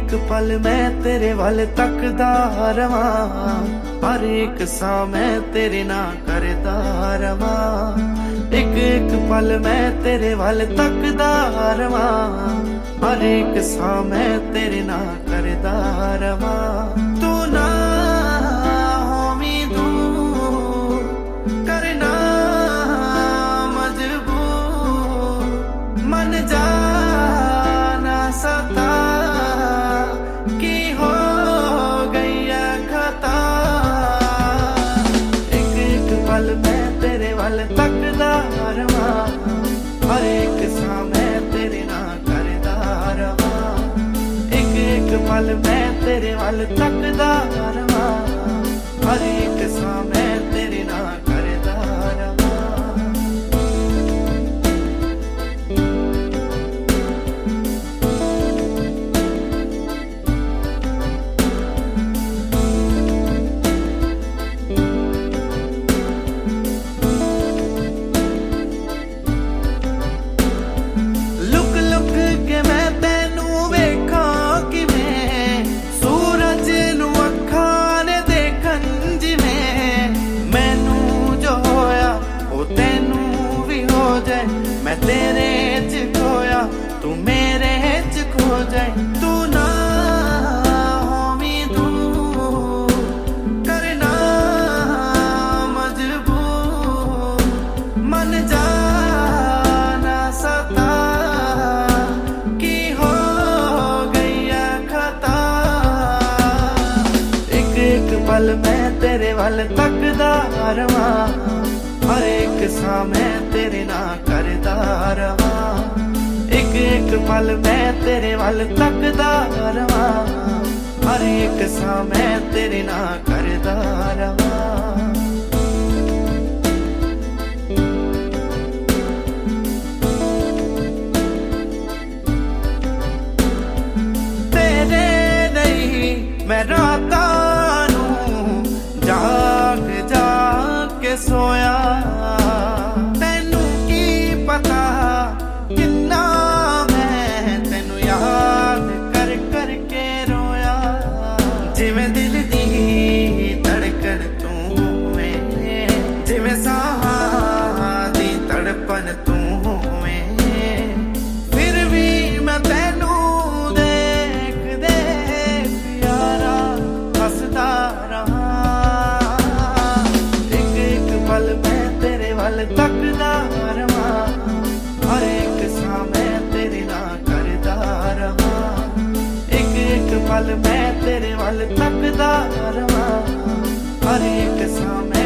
एक पल मैं तेरे वाल तकदा रवां, हर एक सा मैं तेरे ना करदा रवां। एक पल मैं तेरे वाल तकदा रवां, हर एक सा मैं तेरे ना करदा रवां। तू ना होवी दूर करना मजबूर, मन जा ना सता की हो गई है खता। एक पल मैं तेरे वाल तकदा रवां, हर एक सा मैं तेरे ना करदा रवां। एक पल मैं तेरे वाल तकदा रवां, हर एक सा मैं तेरे ना करदा रवां। मैं तेरे च खोया तू मेरे च खो जाए। तू ना होवी दूर करना मजबूर, मन जा ना सता की हो गई है खता। एक पल मैं तेरे वाल तकदा रवां, हर एक सा मैं तेरे ना करदा रवां। एक पल मैं तेरे वाल तकदा रवां, हर एक सा मैं तेरे ना करदा रवां। तेरे नहीं मैं रातां नूं जाग जाग के सोया, जिवें दिल दी धड़कन तू है, जिवें साह दी तड़पन तू है। फिर भी मैं तेनू देख देख यारा हसदा रहा। एक पल मैं तेरे वाल तकदा रवां, हर एक सा मैं तेरे ना करदा रवां। एक पल मैं तेरे वाल तकदा रवां, हर एक सा मैं